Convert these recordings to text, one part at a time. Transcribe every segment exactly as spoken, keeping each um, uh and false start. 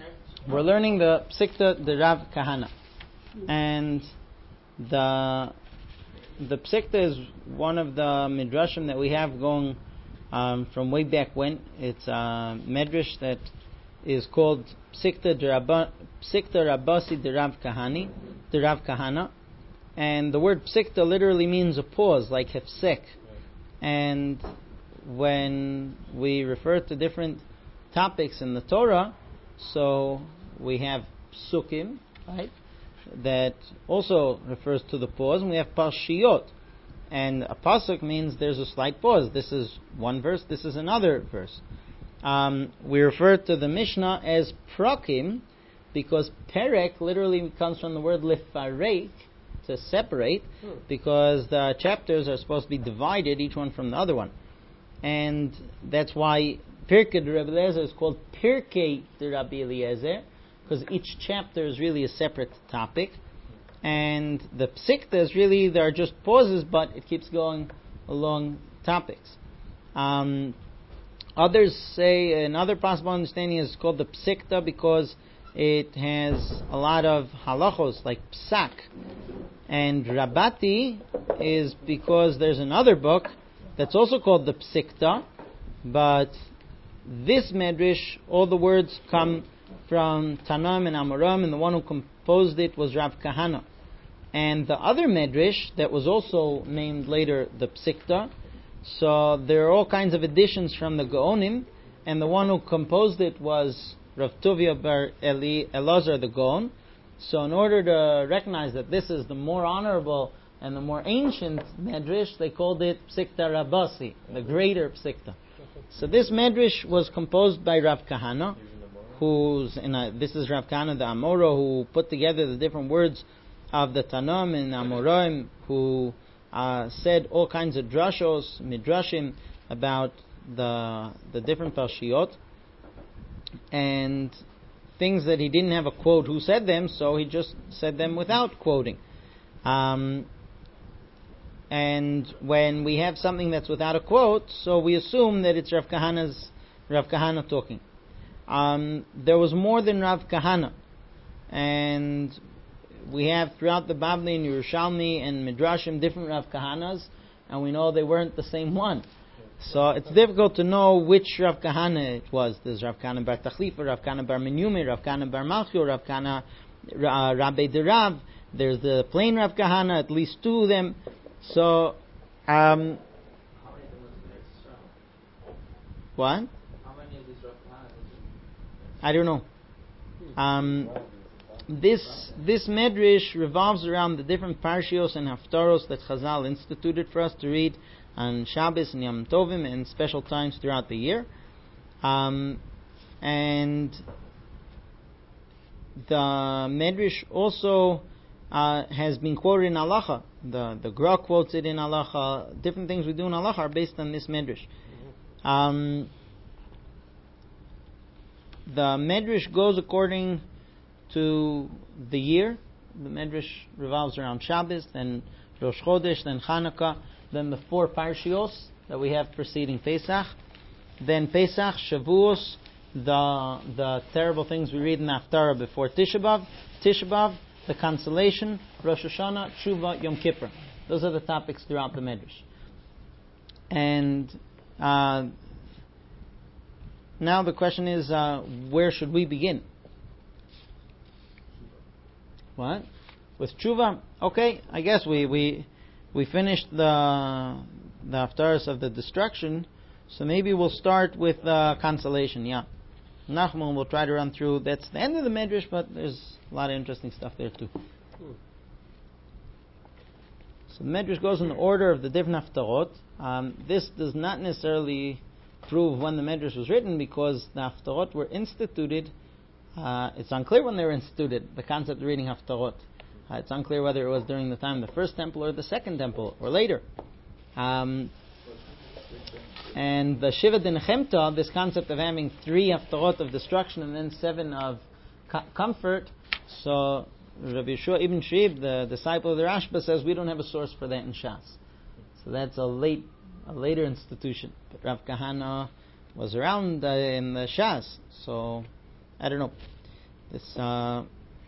We're learning the Psikta de Rav Kahana, and the the Psikta is one of the midrashim that we have going um, from way back when. It's a medrash that is called Psikta de Rabba, Psikta Rabbasi de Rav Kahani, de Rav Kahana, and the word Psikta literally means a pause, like hefsek. And when we refer to different topics in the Torah, so we have psukim, right, that also refers to the pause, and we have parshiyot. And a pasuk means there's a slight pause. This is one verse, this is another verse. Um, we refer to the Mishnah as prakim, because perek literally comes from the word lifarek, to separate, because the chapters are supposed to be divided, each one from the other one. And that's why Pirkei de Rabbi Eliezer is called Pirkei de Rabbi Eliezer, because each chapter is really a separate topic. And the Psikta is really, there are just pauses, but it keeps going along topics. Um, others say another possible understanding is called the Psikta because it has a lot of halachos, like psak. And Rabati is because there's another book that's also called the Psikta, but this medrash, all the words come from Tanaim and Amoraim, and the one who composed it was Rav Kahana. And the other medrash that was also named later the Psikta, so there are all kinds of additions from the Gaonim, and the one who composed it was Rav Tovia bar Eli Elazar the Gaon. So in order to recognize that this is the more honorable and the more ancient medrash, they called it Psikta Rabbasi, the greater Psikta. So this medrash was composed by Rav Kahana, who's in a, this is Rav Kahana the Amora, who put together the different words of the Tanam and Amoraim, who uh, said all kinds of drashos, midrashim about the the different parshiyot, and things that he didn't have a quote who said them, so he just said them without quoting. Um, and when we have something that's without a quote, so we assume that it's Rav Kahana's Rav Kahana talking. Um, there was more than Rav Kahana, and we have throughout the Babli and Yerushalmi and Midrashim different Rav Kahanas, and we know they weren't the same one. So it's difficult to know which Rav Kahana it was. There's Rav Kahana bar Tachlifa, Rav Kahana bar Menyumi, Rav Kahana bar Malchio, Rav Kahana uh, Rabbi de Rav. There's the plain Rav Kahana, at least two of them. So, um, what? I don't know. Um, this this medrash revolves around the different parshios and haftaros that Chazal instituted for us to read on Shabbos and Yom Tovim and special times throughout the year. Um, and the medrash also uh, has been quoted in Halacha. The the Gra quotes it in Halacha. Different things we do in Halacha are based on this medrash. Um, the medrash goes according to the year. The medrash revolves around Shabbos, then Rosh Chodesh, then Chanukah, then the four parshios that we have preceding Pesach, then Pesach, Shavuos, the the terrible things we read in the Haftarah before Tisha B'Av, Tisha B'Av, the consolation, Rosh Hashanah, Tshuva, Yom Kippur. Those are the topics throughout the medrash. And uh, now the question is, uh, where should we begin? What? With Tshuva? Okay, I guess we we we finished the the haftarahs of the destruction, so maybe we'll start with uh, consolation. Yeah, Nachman will try to run through. That's the end of the medrash, but there's a lot of interesting stuff there too. So the medrash goes in the order of the different haftarot. Um, this does not necessarily prove when the medrash was written, because the haftarot were instituted. Uh, it's unclear when they were instituted, the concept of reading haftarot. Uh, it's unclear whether it was during the time of the first temple or the second temple, or later. Um, and the Shiva de Nechemta, this concept of having three haftarot of destruction and then seven of co- comfort, so Rabbi Yeshua ibn Shib, the disciple of the Rashba, says we don't have a source for that in Shas. So that's a late, a later institution. But Rav Kahana was around uh, in the Shas, so I don't know. This uh,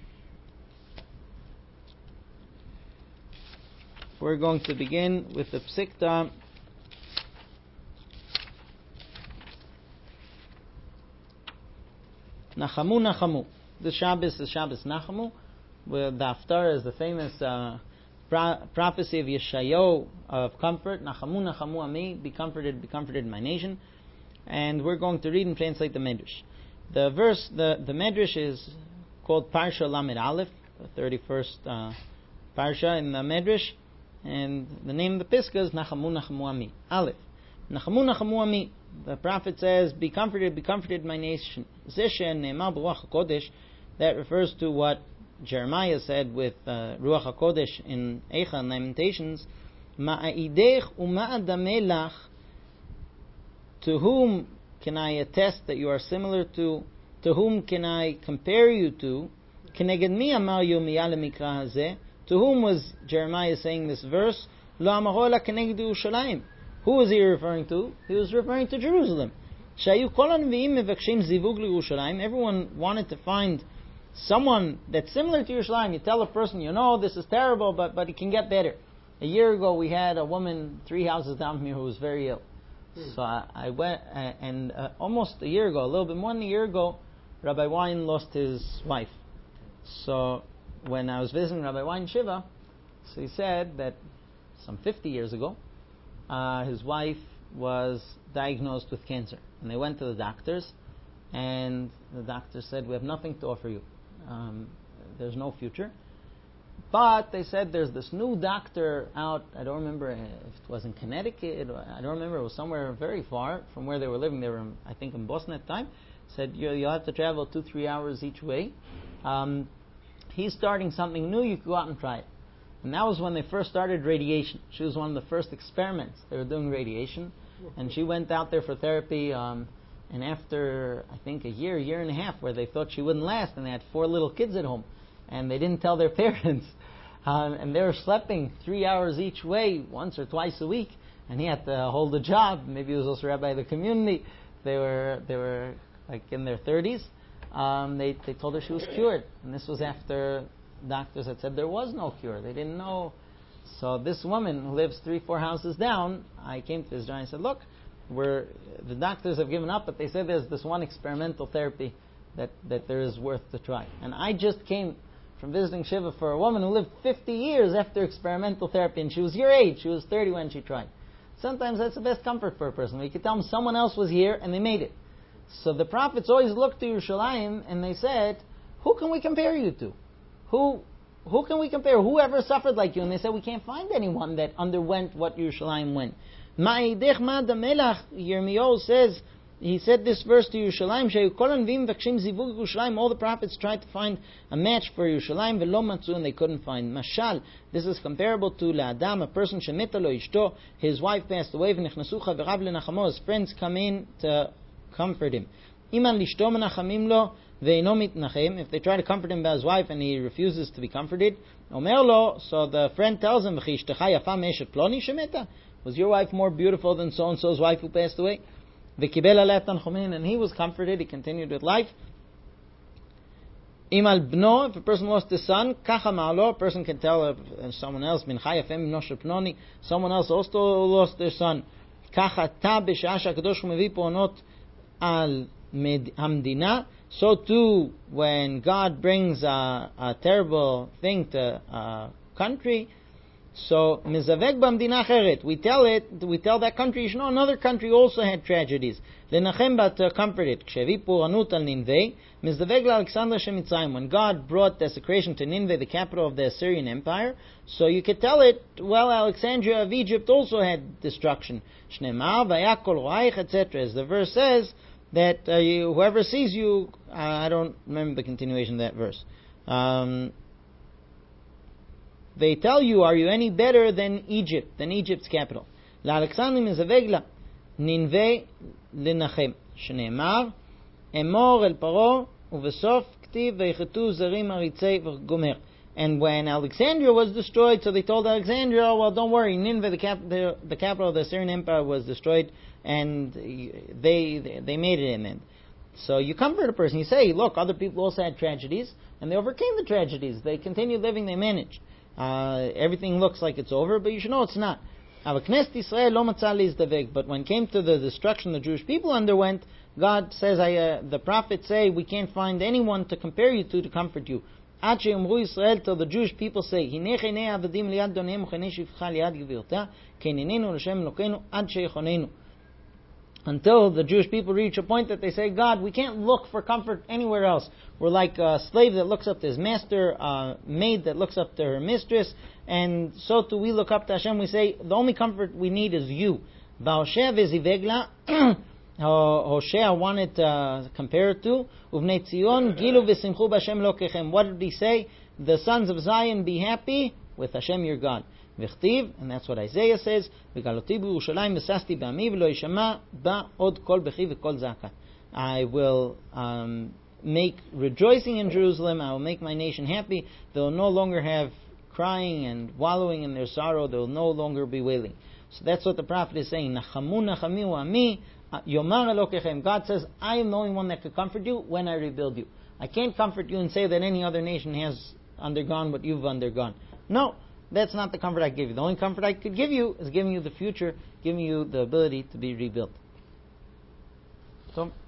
we're going to begin with the Psikta Nachamu Nachamu. The Shabbos is Shabbos Nachamu, where the Haftarah is the famous uh, pro- prophecy of Yeshayahu of comfort. Nachamu Nachamu Ami, be comforted, be comforted, my nation. And we're going to read and translate the Medrash. The verse, the, the Medrash is called Parsha Lamed Aleph, the thirty-first uh, Parsha in the Medrash. And the name of the Piska is Nachamu Nachamu Ami. Aleph. Nachamu Nachamu Ami. The prophet says, be comforted, be comforted, my nation. Zishen Ne'emar B'Ruach HaKodesh. That refers to what Jeremiah said with uh, Ruach HaKodesh in Eicha and Lamentations. Ma'idech u'ma'adamelach. To whom can I attest that you are similar to? To whom can I compare you to? Keneged mi amar Yirmiyahu lemikra hazeh. To whom was Jeremiah saying this verse? Lo amaro ela keneged Yerushalayim. Who was he referring to? He was referring to Jerusalem. Shayu kol hanvi'im mevakshim zivug liYerushalayim. Everyone wanted to find someone that's similar to Yerushalayim. You tell a person, you know, this is terrible, but but it can get better. A year ago, we had a woman three houses down from here who was very ill. Hmm. So I, I went, uh, and uh, almost a year ago, a little bit more than a year ago, Rabbi Wein lost his wife. So when I was visiting Rabbi Wein Shiva, so he said that some fifty years ago, Uh, his wife was diagnosed with cancer, and they went to the doctors, and the doctor said, we have nothing to offer you. Um, there's no future. But they said there's this new doctor out, I don't remember if it was in Connecticut, or I don't remember, it was somewhere very far from where they were living. They were, in, I think, in Boston at the time. Said, you, you'll have to travel two, three hours each way. Um, he's starting something new, you can go out and try it. And that was when they first started radiation. She was one of the first experiments. They were doing radiation. And she went out there for therapy. Um, and after, I think, a year, year and a half, where they thought she wouldn't last, and they had four little kids at home, and they didn't tell their parents. Um, and they were schlepping three hours each way, once or twice a week. And he had to hold a job. Maybe he was also rabbi of the community. They were, they were like in their thirties. Um, they, they told her she was cured. And this was after doctors had said there was no cure. They didn't know. So this woman who lives three, four houses down, I came to this guy and said, look, we're, the doctors have given up, but they said there's this one experimental therapy that, that there is worth to try. And I just came from visiting Shiva for a woman who lived fifty years after experimental therapy, and she was your age. She was thirty when she tried. Sometimes that's the best comfort for a person. You can tell them someone else was here and they made it. So the prophets always looked to Yerushalayim and they said, who can we compare you to? Who who can we compare? Whoever suffered like you? And they said, we can't find anyone that underwent what Yerushalayim went. Ma'idech ma'ad melach, Yirmiyahu says, he said this verse to Yerushalayim, Shayu kol hanvi'im vakshim zivug Yerushalayim. All the prophets tried to find a match for Yerushalayim, velo matzu, and they couldn't find. Mashal, this is comparable to la'adam, a person shemeta lo ishto, his wife passed away, v'nechnasu chaverav lenachamo, his friends come in to comfort him. Iman lishto menachamim lo, if they try to comfort him about his wife and he refuses to be comforted, Omerlo, so the friend tells him, was your wife more beautiful than so-and-so's wife who passed away? And he was comforted, he continued with life. Imal bno, if a person lost his son, a person can tell uh, someone else, someone else also lost their son. So too, when God brings a, a terrible thing to a country, so mizavek b'amdina acheret, we tell it, we tell that country, you know, another country also had tragedies. Lenachem, but to comfort it. Kshevi puranut al Ninveh, mizavek l'Alexandra shemitzrayim. When God brought desecration to Ninveh, the capital of the Assyrian Empire, so you could tell it, well, Alexandria of Egypt also had destruction. Shneimar vayakol ro'aich, et cetera. As the verse says, that uh, you, whoever sees you, uh, I don't remember the continuation of that verse. Um, they tell you, are you any better than Egypt, than Egypt's capital? L'Alexandria mizavegla, Ninveh lenachem. Shneimar, emor el paro, uvesof ktiv veichetu zarim aritzei v'gomer. And when Alexandria was destroyed, so they told Alexandria, well, don't worry, Nineveh, the, cap- the, the capital of the Assyrian Empire, was destroyed, and they they made it in the end. So you comfort a person. You say, look, other people also had tragedies, and they overcame the tragedies. They continued living, they managed. Uh, everything looks like it's over, but you should know it's not. But when it came to the destruction the Jewish people underwent, God says, I, uh, the prophets say, we can't find anyone to compare you to to comfort you. Till the Jewish people say, until the Jewish people reach a point that they say, God, we can't look for comfort anywhere else. We're like a slave that looks up to his master, a maid that looks up to her mistress, and so too we look up to Hashem. We say, the only comfort we need is you. Hosea wanted to compare it to, Uvnei Tzion, Gilu v'simchu b'Hashem lokechem. What did he say? The sons of Zion, be happy with Hashem your God. V'chtiv, and that's what Isaiah says, V'galoti b'Yerushalayim v'sasti b'ami v'lo yishama ba od kol bechi v'kol zaka. I will um, make rejoicing in Jerusalem. I will make my nation happy. They will no longer have crying and wallowing in their sorrow. They will no longer be wailing. So that's what the prophet is saying. Nachamu nachamiu ami yomar elokechem. God says, I am the only one that could comfort you when I rebuild you. I can't comfort you and say that any other nation has undergone what you've undergone. No. That's not the comfort I give you. The only comfort I could give you is giving you the future, giving you the ability to be rebuilt. So